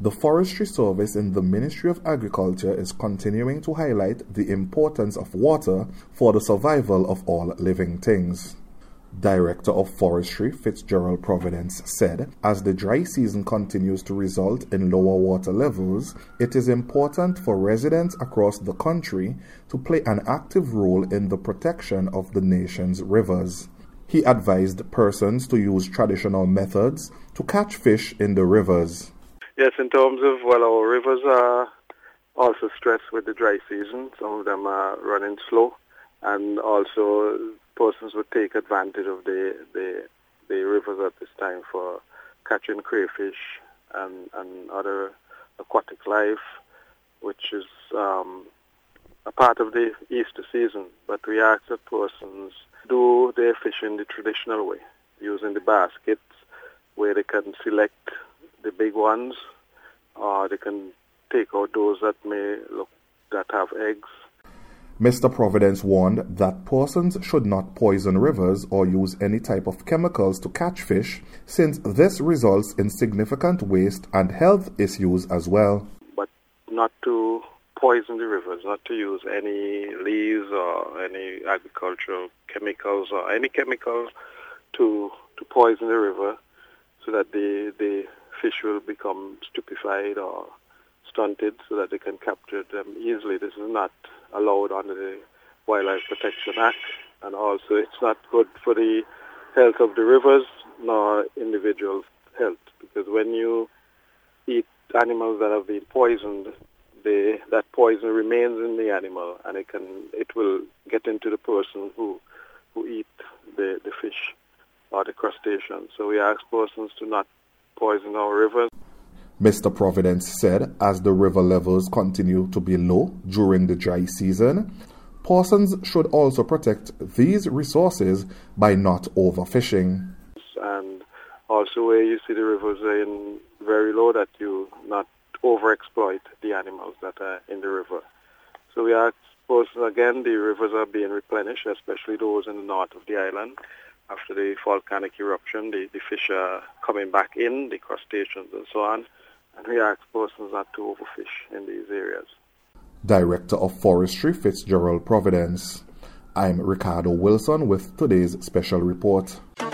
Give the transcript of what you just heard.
The Forestry Service in the Ministry of Agriculture is continuing to highlight the importance of water for the survival of all living things. Director of Forestry Fitzgerald Providence said, as the dry season continues to result in lower water levels, it is important for residents across the country to play an active role in the protection of the nation's rivers. He advised persons to use traditional methods to catch fish in the rivers. Yes, in terms of, our rivers are also stressed with the dry season. Some of them are running slow, and also persons would take advantage of the rivers at this time for catching crayfish and other aquatic life, which is a part of the Easter season. But we ask that persons do their fishing the traditional way, using the baskets where they can select the big ones, or they can take out those that have eggs. Mr. Providence warned that persons should not poison rivers or use any type of chemicals to catch fish, since this results in significant waste and health issues as well. But not to poison the rivers, not to use any leaves or any agricultural chemicals or any chemicals to poison the river so that the fish will become stupefied or stunted so that they can capture them easily. This is not allowed under the Wildlife Protection Act, and also it's not good for the health of the rivers nor individuals' health, because when you eat animals that have been poisoned, that poison remains in the animal, and it will get into the person who eat the fish or the crustaceans. So we ask persons to not poison our rivers. Mr. Providence said as the river levels continue to be low during the dry season, persons should also protect these resources by not overfishing. And also where you see the rivers are very low, that you not overexploit the animals that are in the river. So we ask persons, again, the rivers are being replenished, especially those in the north of the island. After the volcanic eruption, the fish are coming back in, the crustaceans and so on. And we ask persons not to overfish in these areas. Director of Forestry Fitzgerald Providence. I'm Ricardo Wilson with today's special report.